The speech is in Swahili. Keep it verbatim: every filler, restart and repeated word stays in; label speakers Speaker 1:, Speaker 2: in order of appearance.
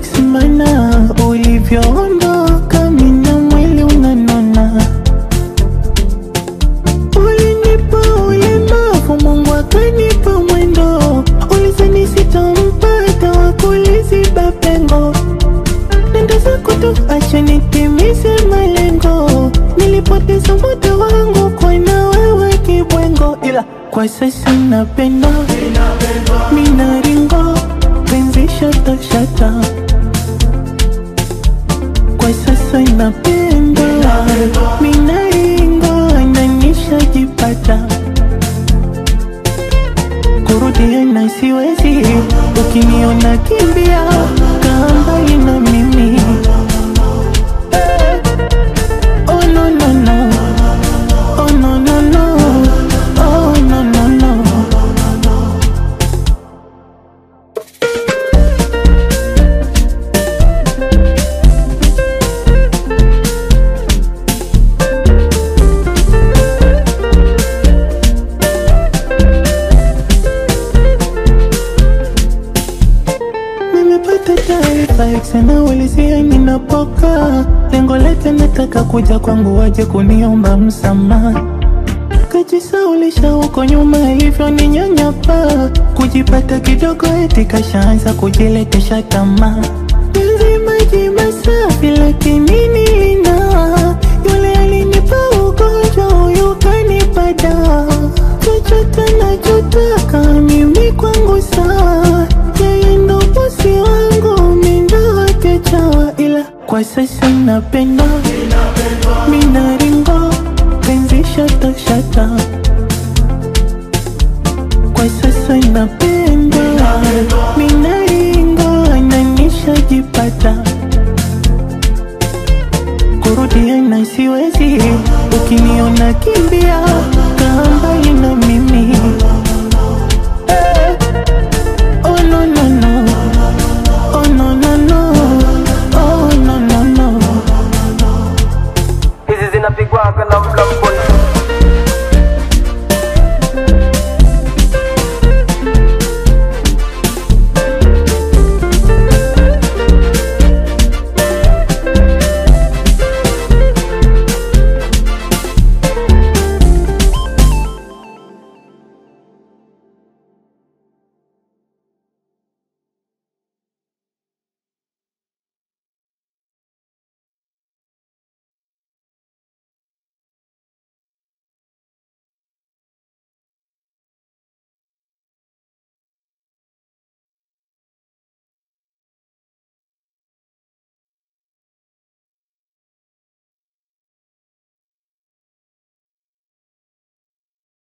Speaker 1: ex mana, ulivyoondoka mina mwili unanona. Ulinipa ulemavu, Mungu akanipa mwendo. Ulizani sitampata wakuliziba pengo. Nenda zako tu acha nitimize malengo. Nilipoteza muda wangu kwa na wewe kibwengo. Ila kwa sasa napenda, mina ringo, penzi shata shata. Kwa sasa napenda, mina ringo, nanisha jipata. Kurudia na siwezi, ukiniona kimbia, kaa mbali na mimi. Oh no no no, oh no no no, oh no no no. Nimepata taarifa eksena ulizia ninapoka. Lengo lete nataka kuja kwangu waje kuniomba msamaha. Kajisaulisha huko nyuma hivyo ni nyanyapa. Kujipata kidogo eti kashaanza kujiletesha tamaa. Penzi maji masafi lakini nilina. Yule alinipa ugonjwa huyu kanipa dawa. Chochote nachotaka mimi kwangu sawa. Yeye ndo bosi wangu mimi ndo wake chawa. Ila kwa sasa napenda, mina ringo, penzi shata shata. Kwa sasa napenda, mina ringo, nanisha jipata. Kurudia na siwezi, ukiniona kimbia, kaa mbali na mimi.